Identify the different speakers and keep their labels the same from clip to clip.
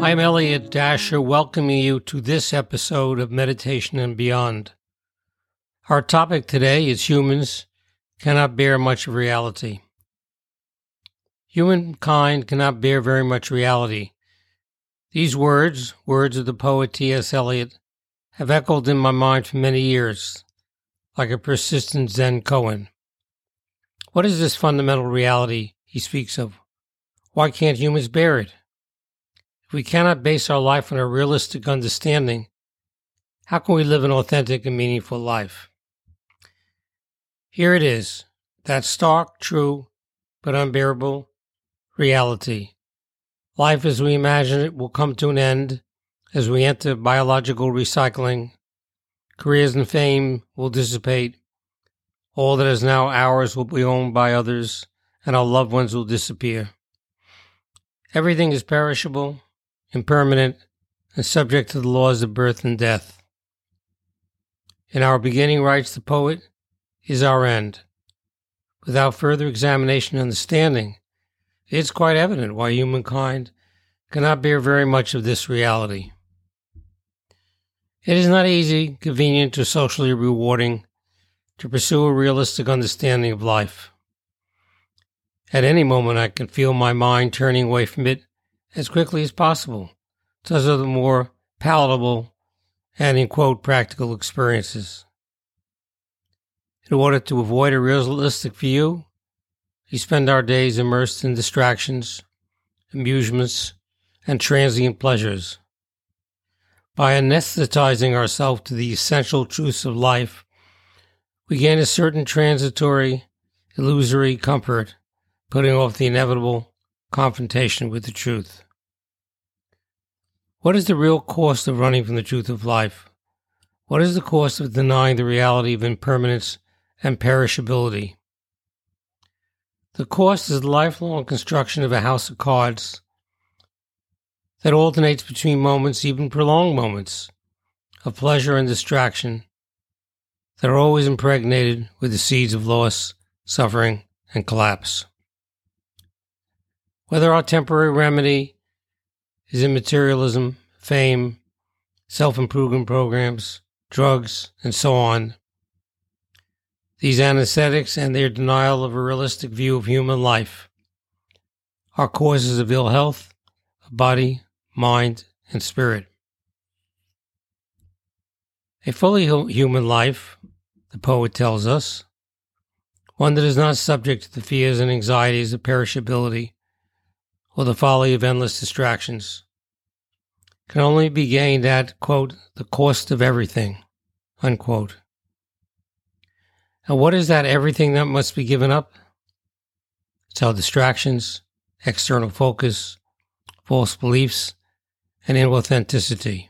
Speaker 1: I'm Elliot Dasher, welcoming you to this episode of Meditation and Beyond. Our topic today is humans cannot bear much of reality. Humankind cannot bear very much reality. These words of the poet T.S. Eliot, have echoed in my mind for many years, like a persistent Zen koan. What is this fundamental reality he speaks of? Why can't humans bear it? If we cannot base our life on a realistic understanding, how can we live an authentic and meaningful life? Here it is, that stark, true, but unbearable reality. Life as we imagine it will come to an end as we enter biological recycling. Careers and fame will dissipate. All that is now ours will be owned by others, and our loved ones will disappear. Everything is perishable, impermanent, and subject to the laws of birth and death. In our beginning, writes the poet, is our end. Without further examination and understanding, it's quite evident why humankind cannot bear very much of this reality. It is not easy, convenient, or socially rewarding to pursue a realistic understanding of life. At any moment, I can feel my mind turning away from it as quickly as possible to other more palatable and, in quote, practical experiences. In order to avoid a realistic view, we spend our days immersed in distractions, amusements, and transient pleasures. By anesthetizing ourselves to the essential truths of life, we gain a certain transitory, illusory comfort, putting off the inevitable confrontation with the truth. What is the real cost of running from the truth of life? What is the cost of denying the reality of impermanence and perishability? The cost is the lifelong construction of a house of cards that alternates between moments, even prolonged moments, of pleasure and distraction that are always impregnated with the seeds of loss, suffering, and collapse. Whether our temporary remedy is in materialism, fame, self-improvement programs, drugs, and so on, these anesthetics and their denial of a realistic view of human life are causes of ill health of body, mind, and spirit. A fully human life, the poet tells us, one that is not subject to the fears and anxieties of perishability or the folly of endless distractions, can only be gained at, quote, the cost of everything, unquote. And what is that everything that must be given up? It's our distractions, external focus, false beliefs, and inauthenticity.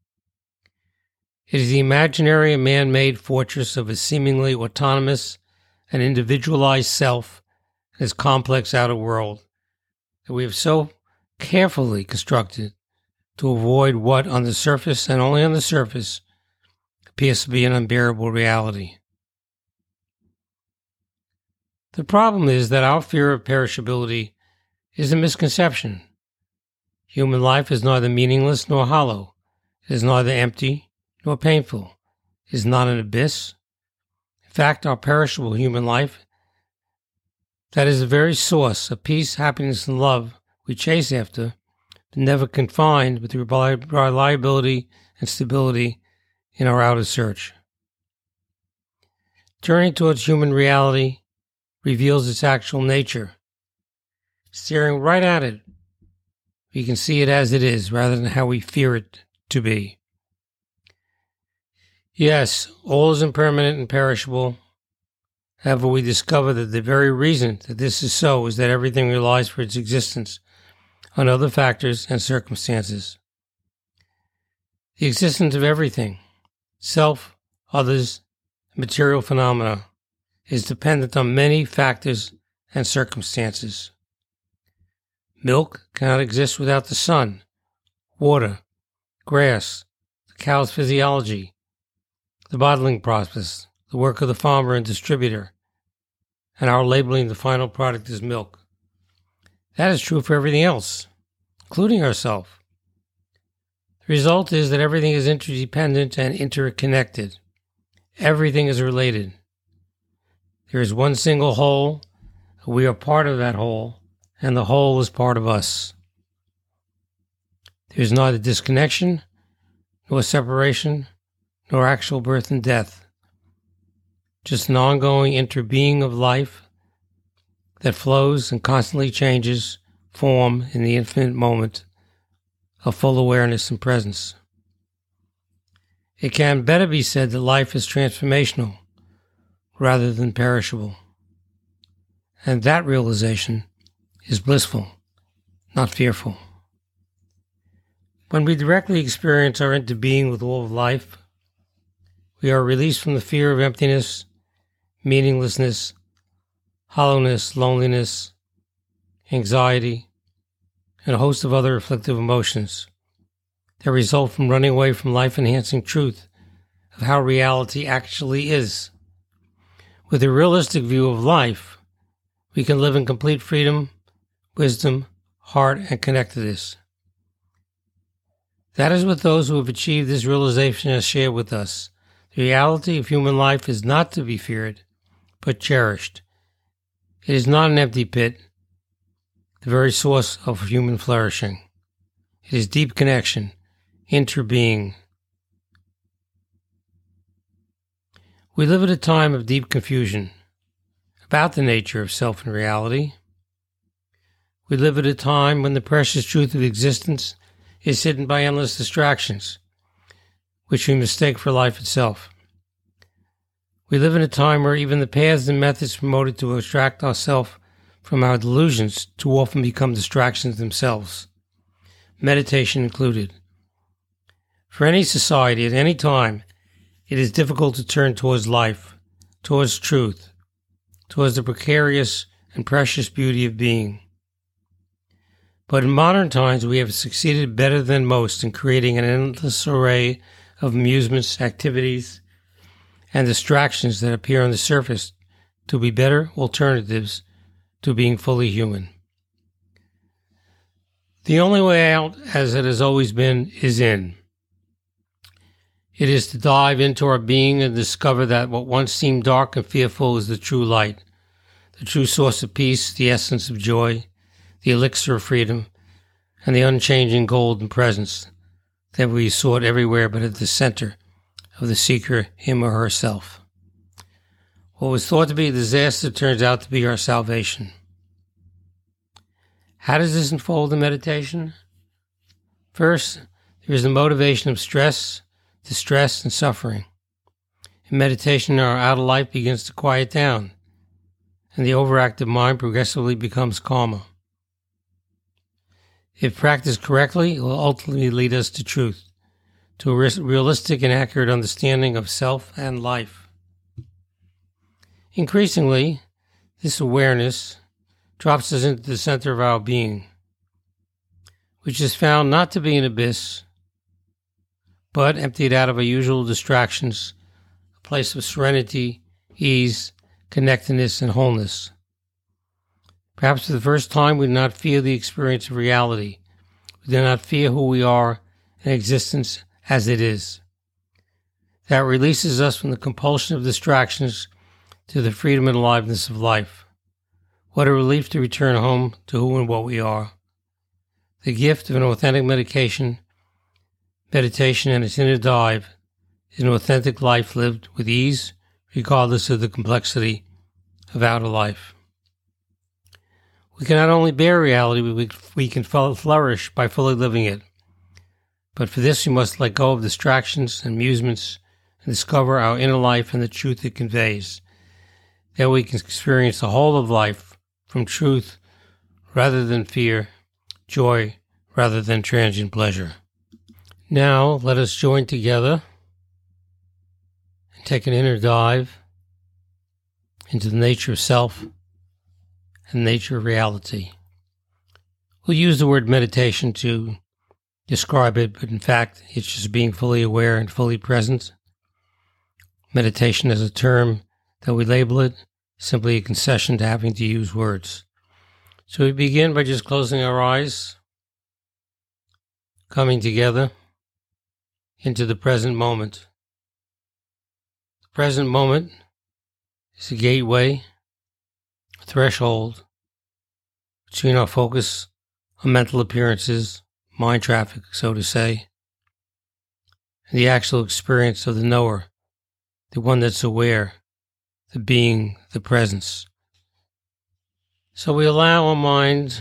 Speaker 1: It is the imaginary and man-made fortress of a seemingly autonomous and individualized self and its complex outer world that we have so carefully constructed to avoid what, on the surface and only on the surface, appears to be an unbearable reality. The problem is that our fear of perishability is a misconception. Human life is neither meaningless nor hollow. It is neither empty nor painful. It is not an abyss. In fact, our perishable human life, that is the very source of peace, happiness, and love we chase after, but never confined with the reliability and stability in our outer search. Turning towards human reality reveals its actual nature. Staring right at it, we can see it as it is rather than how we fear it to be. Yes, all is impermanent and perishable. However, we discover that the very reason that this is so is that everything relies for its existence on other factors and circumstances. The existence of everything, self, others, and material phenomena, is dependent on many factors and circumstances. Milk cannot exist without the sun, water, grass, the cow's physiology, the bottling process, the work of the farmer and distributor, and our labeling the final product as milk. That is true for everything else, including ourselves. The result is that everything is interdependent and interconnected. Everything is related. There is one single whole. We are part of that whole, and the whole is part of us. There is neither disconnection, nor separation, nor actual birth and death. Just an ongoing interbeing of life that flows and constantly changes form in the infinite moment of full awareness and presence. It can better be said that life is transformational rather than perishable. And that realization is blissful, not fearful. When we directly experience our interbeing with all of life, we are released from the fear of emptiness, meaninglessness, hollowness, loneliness, anxiety, and a host of other afflictive emotions that result from running away from life-enhancing truth of how reality actually is. With a realistic view of life, we can live in complete freedom, wisdom, heart, and connectedness. That is what those who have achieved this realization have shared with us. The reality of human life is not to be feared, but cherished. It is not an empty pit, the very source of human flourishing. It is deep connection, interbeing. We live at a time of deep confusion about the nature of self and reality. We live at a time when the precious truth of existence is hidden by endless distractions, which we mistake for life itself. We live in a time where even the paths and methods promoted to extract ourselves from our delusions too often become distractions themselves, meditation included. For any society at any time, it is difficult to turn towards life, towards truth, towards the precarious and precious beauty of being. But in modern times, we have succeeded better than most in creating an endless array of amusements, activities, and distractions that appear on the surface to be better alternatives to being fully human. The only way out, as it has always been, is in. It is to dive into our being and discover that what once seemed dark and fearful is the true light, the true source of peace, the essence of joy, the elixir of freedom, and the unchanging golden presence that we sought everywhere but at the center of the seeker, him or herself. What was thought to be a disaster turns out to be our salvation. How does this unfold in meditation? First, there is the motivation of stress, distress, and suffering. In meditation, our outer life begins to quiet down, and the overactive mind progressively becomes calmer. If practiced correctly, it will ultimately lead us to truth, to a realistic and accurate understanding of self and life. Increasingly, this awareness drops us into the center of our being, which is found not to be an abyss, but emptied out of our usual distractions, a place of serenity, ease, connectedness, and wholeness. Perhaps for the first time, we do not fear the experience of reality. We do not fear who we are and existence as it is. That releases us from the compulsion of distractions to the freedom and aliveness of life. What a relief to return home to who and what we are. The gift of an authentic meditation and its inner dive is an authentic life lived with ease, regardless of the complexity of outer life. We can not only bear reality, we can flourish by fully living it. But for this, we must let go of distractions and amusements and discover our inner life and the truth it conveys. Then we can experience the whole of life from truth rather than fear, joy rather than transient pleasure. Now, let us join together and take an inner dive into the nature of self and nature of reality. We'll use the word meditation to describe it, but in fact, it's just being fully aware and fully present. Meditation is a term that we label it, simply a concession to having to use words. So we begin by just closing our eyes, coming together, into the present moment. The present moment is a gateway, a threshold between our focus on mental appearances, mind traffic, so to say, and the actual experience of the knower, the one that's aware, the being, the presence. So we allow our mind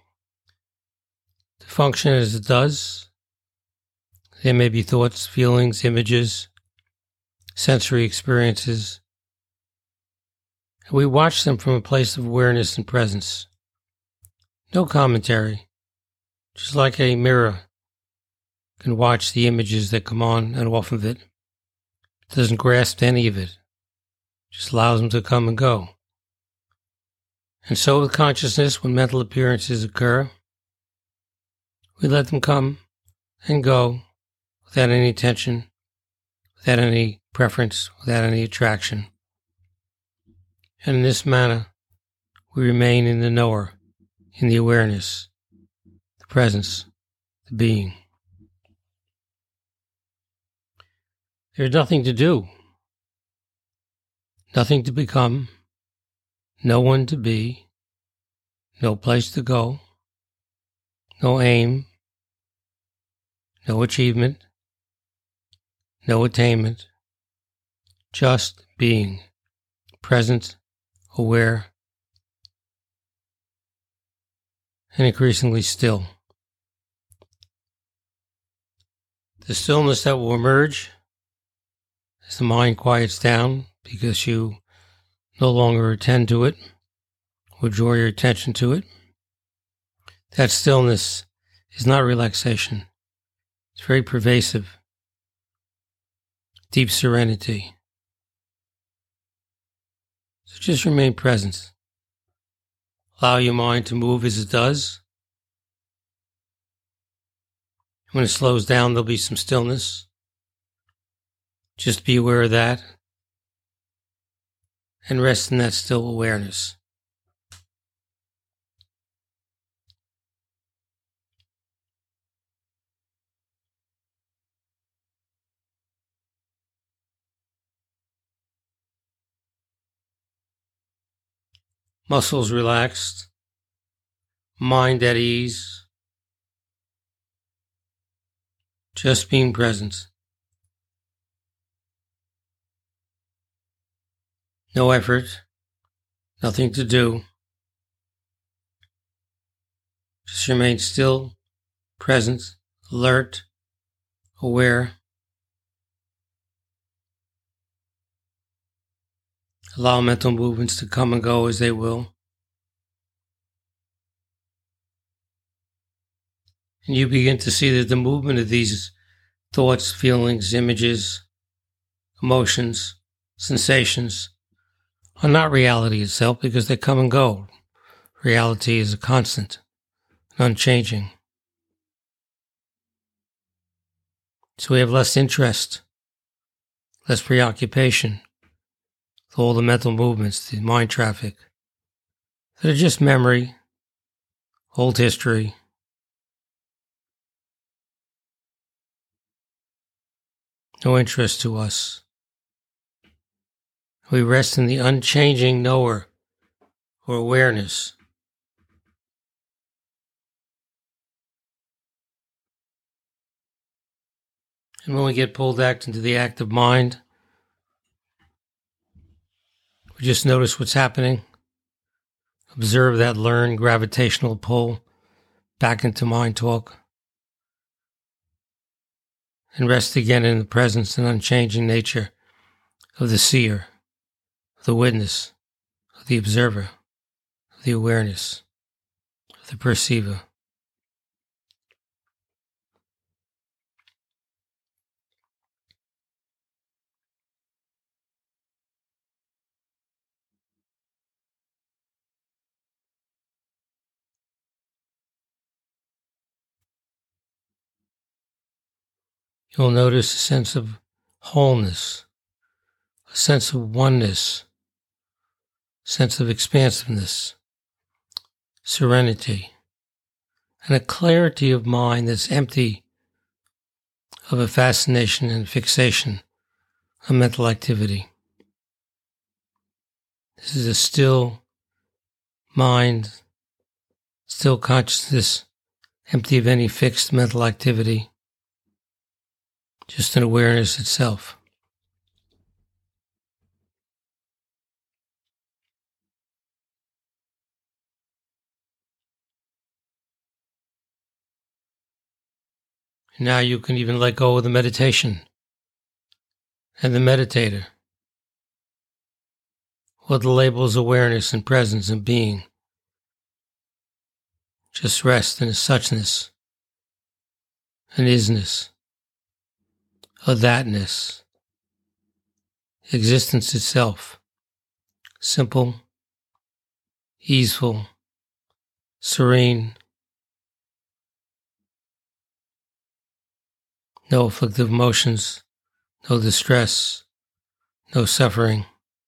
Speaker 1: to function as it does. There may be thoughts, feelings, images, sensory experiences. And we watch them from a place of awareness and presence. No commentary, just like a mirror can watch the images that come on and off of it. It doesn't grasp any of it, just allows them to come and go. And so with consciousness, when mental appearances occur, we let them come and go without any tension, without any preference, without any attraction. And in this manner, we remain in the knower, in the awareness, the presence, the being. There's nothing to do, nothing to become, no one to be, no place to go, no aim, no achievement, no attainment, just being, present, aware, and increasingly still. The stillness that will emerge as the mind quiets down because you no longer attend to it or draw your attention to it. That stillness is not relaxation. It's very pervasive. Deep serenity. So just remain present. Allow your mind to move as it does. When it slows down, there'll be some stillness. Just be aware of that and rest in that still awareness. Muscles relaxed, mind at ease, just being present. No effort, nothing to do. Just remain still, present, alert, aware. Allow mental movements to come and go as they will. And you begin to see that the movement of these thoughts, feelings, images, emotions, sensations are not reality itself because they come and go. Reality is a constant, unchanging. So we have less interest, less preoccupation with all the mental movements, the mind traffic, that are just memory, old history. No interest to us. We rest in the unchanging knower or awareness. And when we get pulled back into the active mind, we just notice what's happening. Observe that learned gravitational pull back into mind talk. And rest again in the presence and unchanging nature of the seer, of the witness, of the observer, of the awareness, of the perceiver. You'll notice a sense of wholeness, a sense of oneness, a sense of expansiveness, serenity, and a clarity of mind that's empty of a fascination and fixation on mental activity. This is a still mind, still consciousness, empty of any fixed mental activity, just an awareness itself. And now you can even let go of the meditation and the meditator, or the labels awareness and presence and being. Just rest in a suchness, an isness, a thatness, existence itself, simple, easeful, serene, no afflictive emotions, no distress, no suffering,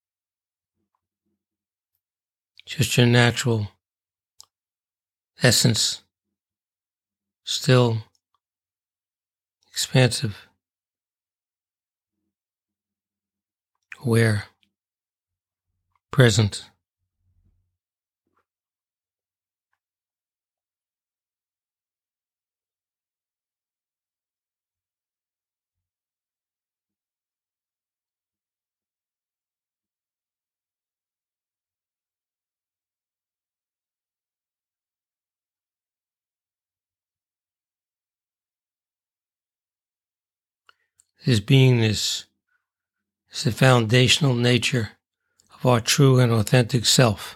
Speaker 1: just your natural essence, still, expansive, aware, present. This beingness is the foundational nature of our true and authentic self.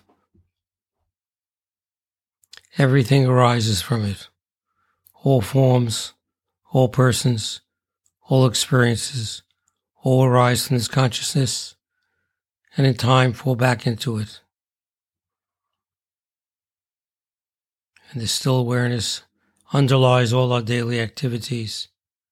Speaker 1: Everything arises from it. All forms, all persons, all experiences, all arise from this consciousness, and in time fall back into it. And this still awareness underlies all our daily activities.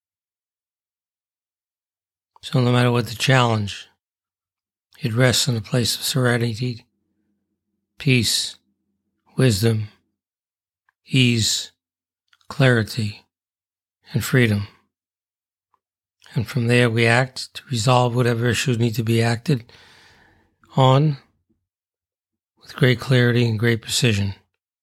Speaker 1: So no matter what the challenge, it rests in a place of serenity, peace, wisdom, ease, clarity, and freedom. And from there we act to resolve whatever issues need to be acted on with great clarity and great precision.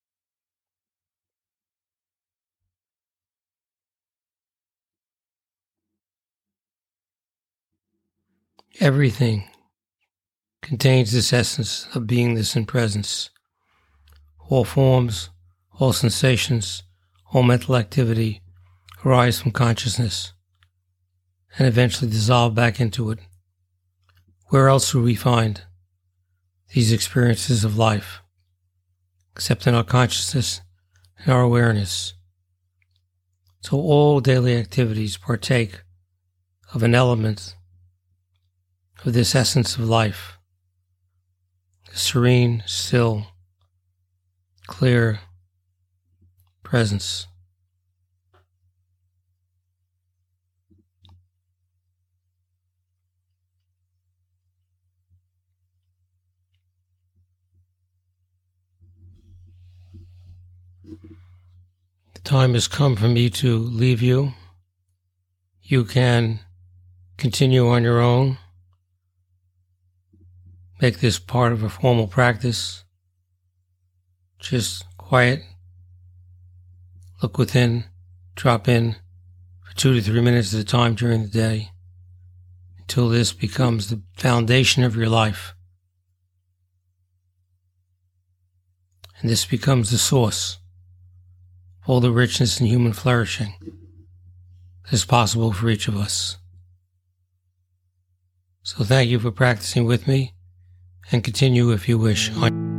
Speaker 1: Everything contains this essence of beingness and presence. All forms, all sensations, all mental activity arise from consciousness and eventually dissolve back into it. Where else would we find these experiences of life except in our consciousness and our awareness? So all daily activities partake of an element of this essence of life, the serene, still, clear presence. The time has come for me to leave you. You can continue on your own. Make this part of a formal practice. Just quiet, look within, drop in for 2 to 3 minutes at a time during the day until this becomes the foundation of your life. And this becomes the source of all the richness and human flourishing that is possible for each of us. So thank you for practicing with me, and continue if you wish.